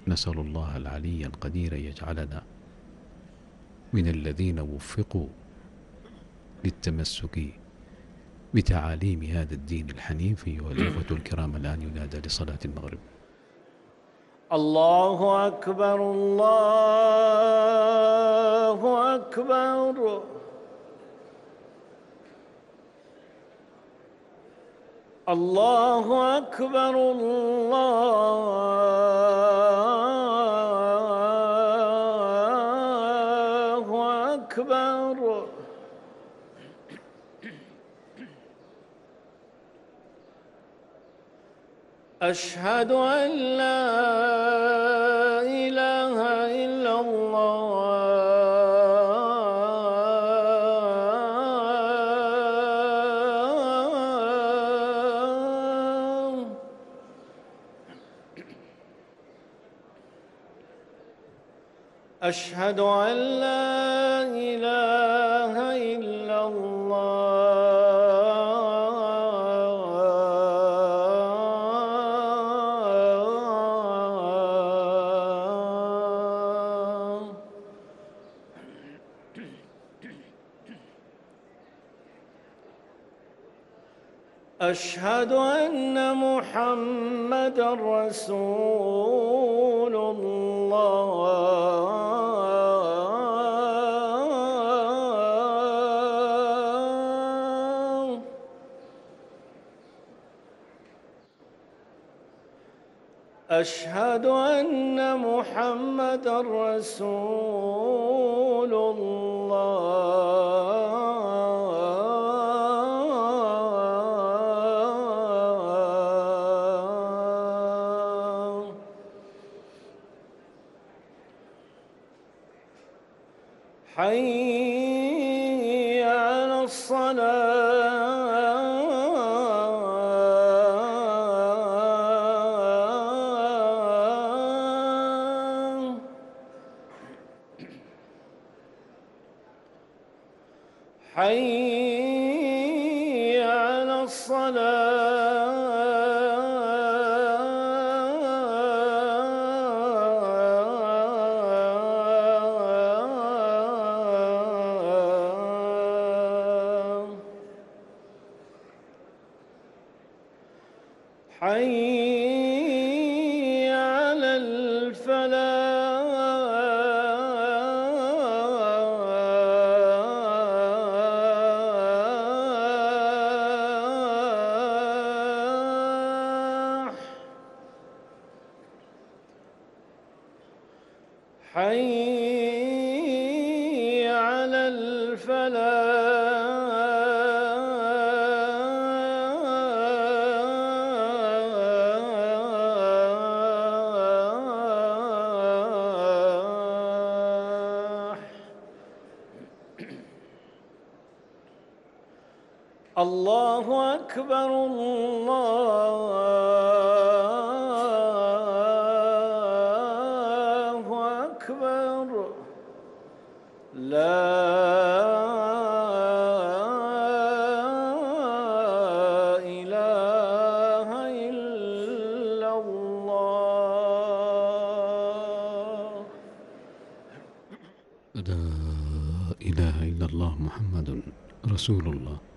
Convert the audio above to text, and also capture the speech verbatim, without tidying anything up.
نسأل الله العلي القدير يجعلنا من الذين وفقوا للتمسك بتعاليم هذا الدين الحنيف. والإخوة الكرام الآن ينادى لصلاة المغرب. الله أكبر الله أكبر. الله أكبر الله أكبر. أشهد أن لا إله إلا الله. أشهد أن لا إله إلا الله. أشهد أن محمدًا رسول الله. أشهد أن محمدًا رسول الله. حي على الصلاة. حي على الصلاة. حي على الفلاح. حي على الفلاح. الله أكبر الله أكبر. لا إله إلا الله. لا إله إلا الله محمد رسول الله.